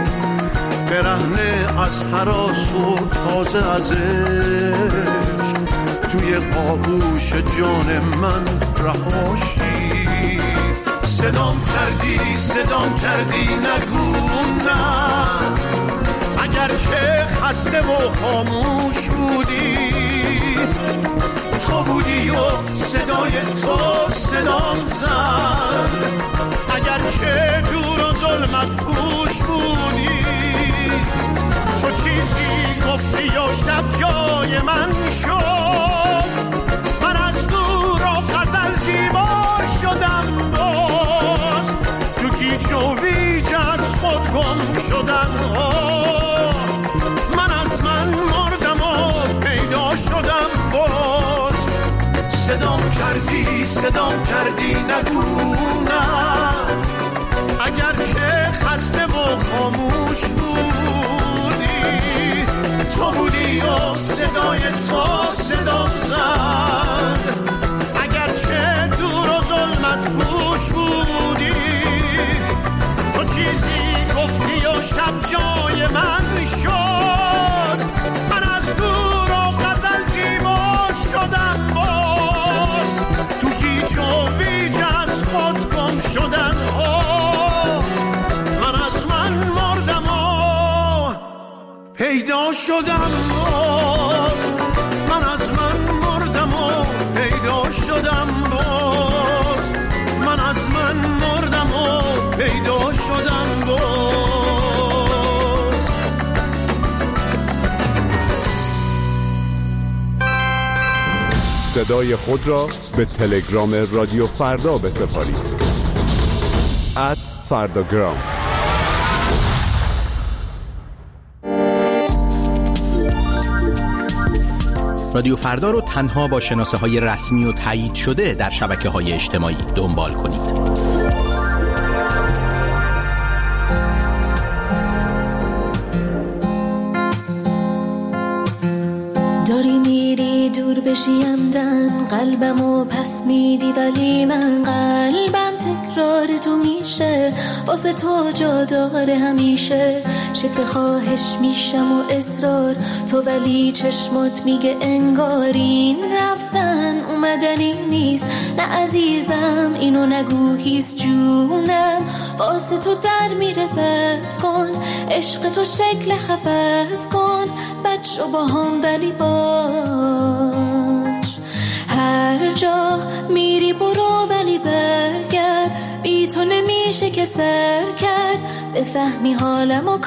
برهنه از هراس و تازه از عشق توی آغوش جان من رهاشی. صدام کردی نگو نه، اگرچه خسته و خاموش بودی، تو بودی و صدای تو صدام زد، اگرچه دور و ظلمت پوش بودی، تو چیزی گفتی و شب جای من شد، من از دور و غزل زیبا شدم، باز تو گیج و ویج از خود گم شدم، من از من مردم و پیدا شدم باز. صدام کردی نگو نه، اگرچه خسته و خاموش بودی، تو بودی و صدای تو صدام زد، اگرچه دور و ظلمت پوش بودی، تو چیزی گفتی و شب جای من شد، من از دور و غزل زیبا شدم باز، تو گیج و ویج از خود گم شدن، من از من مردم و پیدا شدم باز، من از من مردم و پیدا شدم باز، من از من مردم و پیدا شدم باز. صدای خود را به تلگرام رادیو فردا بسپارید. @فرداگرام. رادیو فردا رو تنها با شناسه‌های رسمی و تایید شده در شبکه‌های اجتماعی دنبال کنید. داری میری دور بشیندن قلبمو پس میدی، ولی من قلبم تکرار تو میشه، واسه تو جا داره همیشه، شکل خواهش میشم و اصرار تو، ولی چشمات میگه انگارین رفتن اومدنی نیست. نه عزیزم اینو نگو هیست جونم، واسه تو در میره بس کن، عشق تو شکل حبس کن، بچه با هم ولی باش، هر جا میری برو ولی برگرد، بی تو نمیشه که سر کرد، بفهمی حالم و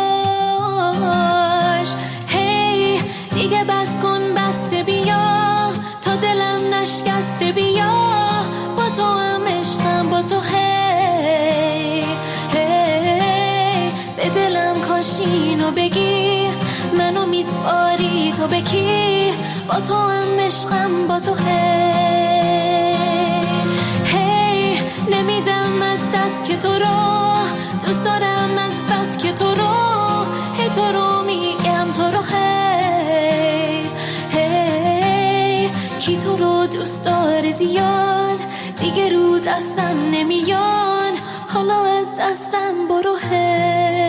کاش. هی دیگه بس کن، بس بیا تا دلم نشکسته، بیا با تو هم عشقم با تو، هی هی به دلم کاشینو بگی، منو میسپاری تو بکی، با تو هم عشقم با تو، هی هی نمیدم از دست که تو رو دوست دارم، از بس که تو رو تو رو میگم، تو رو هی هی کی تو رو دوست داره زیاد، دیگه رو دستم نمیاد، حالا از دستم برو هی.